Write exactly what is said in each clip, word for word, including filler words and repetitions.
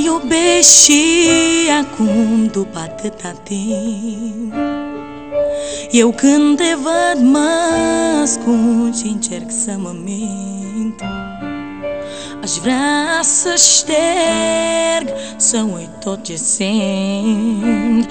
iubești și acum după atâta timp. Eu când te văd mă ascund și încerc să mă mint. Aș vrea să șterg, să uit tot ce simt.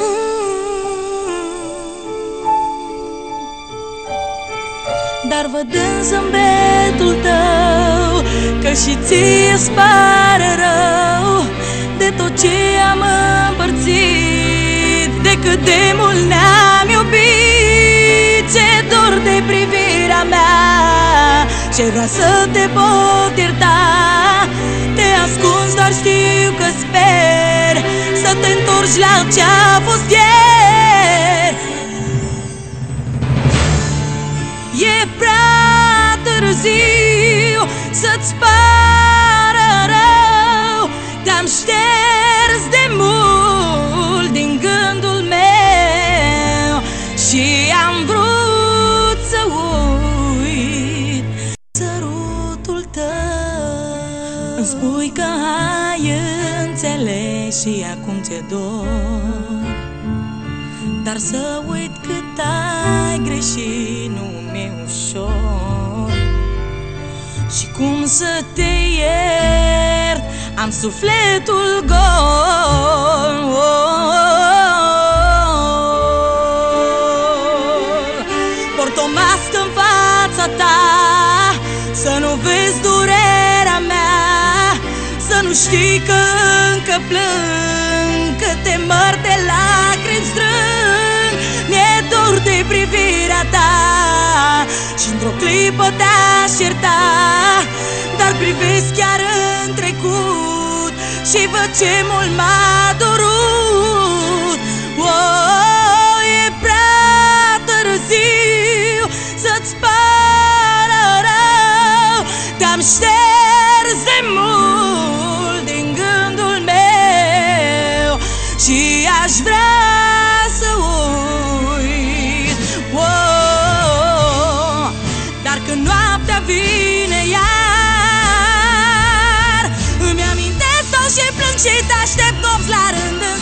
Dar vădând zâmbetul tău că și ție-ți pare rău de tot ce am împărțit, de cât de mult ne-am iubit. Ce dor de privirea mea, ce vrea să te pot ierta. Te ascunzi, dar știu că sper să te întorci la ce-a fost ieri. E prea târziu să-ți pară rău. Te-am șters de mult din gândul meu și am vrut să uit sărutul tău. Îmi spui că ai înțeles și acum ți-e dor, dar să uit cât ai greșit nu mi-e ușor. Și cum să te iert, am sufletul gol. Port o mască în fața ta, să nu vezi durerea mea, să nu știi că încă plâng, câte mări de lacrimi strâng. Mi-e dor de privirea ta și într-o clipă te-aș ierta, dar privesc chiar în trecut și văd ce mult m-a durut. Oh, e prea târziu să-ți pară rău. Te-am șters de mult din gândul meu și aș vrea să uit. Oh, dar când noaptea vine iar, îmi amintesc tot și plâng și te aștept nopți la rând în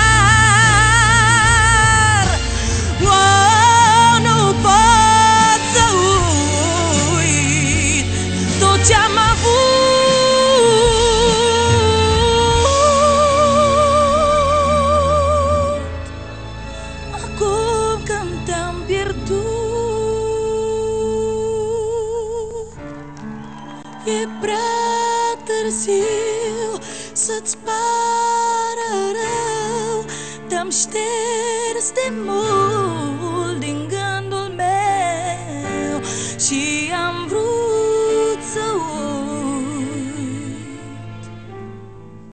zadar. Oh, nu pot să uit tot ce-am avut. Acum când te-am pierdut, e prea târziu să-ți pară rău. Te-am șters de mult din gând.